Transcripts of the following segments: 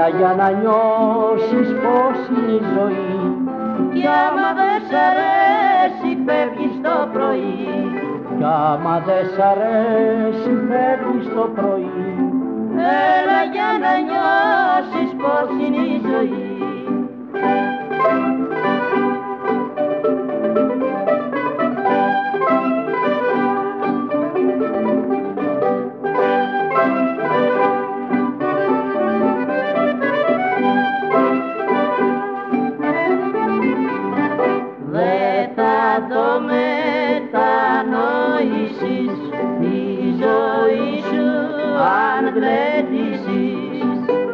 Έλα για να νιώσεις πως είναι η ζωή, κι άμα δεν σ' αρέσει φεύγεις το πρωί, κι άμα δεν σ' αρέσει φεύγεις το πρωί. Έλα για να νιώσεις πως είναι η ζωή. Δεν θα το μετανοήσεις τη ζωή σου αν γλεντήσεις.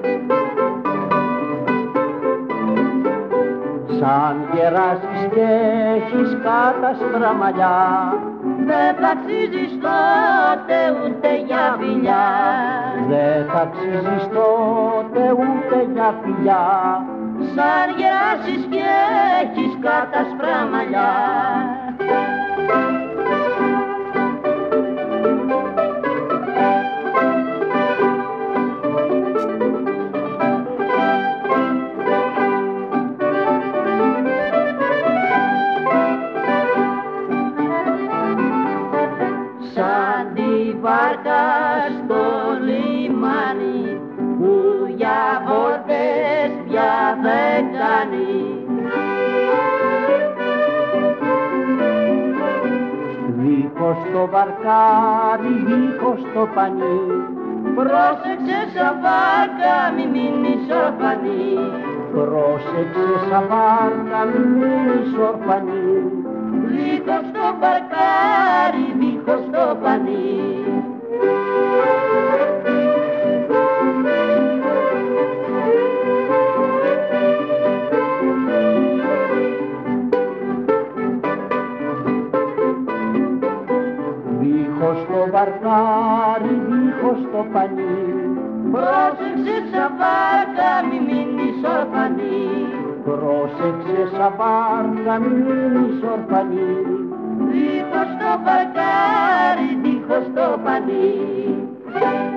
Σαν γεράσεις και έχεις κάτασπρα μαλλιά, δεν θα αξίζεις τότε ούτε για φιλιά. δεν θα αξίζεις τότε ούτε για φιλιά. Σαν γεράσεις και έχεις κάτασπρα μαλλιά. Σαν τη βάρκα στο λιμάνι που για βόλτες πια δεν κάνει. Δίχως το βαρκάρι, δίχως το πανί, πρόσεξε σαν βάρκα μη μείνεις ορφανή. πρόσεξε σαν βάρκα μη μείνεις ορφανή. Δίχως το βαρκάρι, δίχως το πανί. Δίχως το βαρκάρι, δίχως το πανί, πρόσεξε σαν βάρκα μη μείνεις ορφανή. πρόσεξε σαν βάρκα μη μείνεις ορφανή. Δίχως το βαρκάρι, δίχως το πανί.